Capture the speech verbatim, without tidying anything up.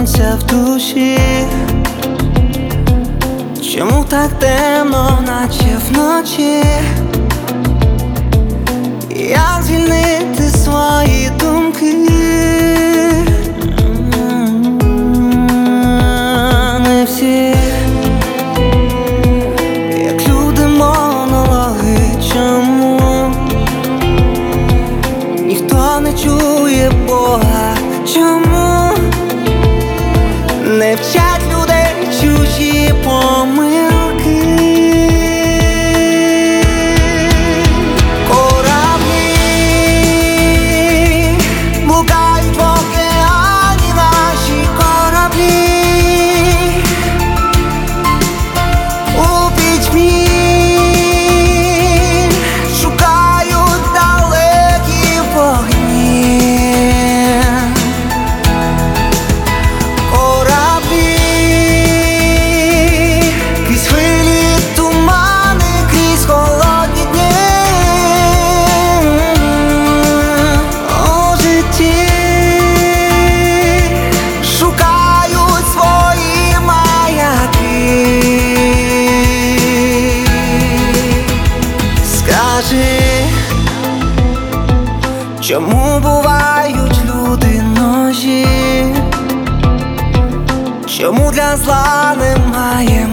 сонця в душі? Чому так темно, наче вночі? Як звільнити свої думки? Не всі, як люди, монологи. Чому ніхто не чує Бога? Чому не вчать людей чужі помилки? Чому бувають люди ножі? Чому для зла немає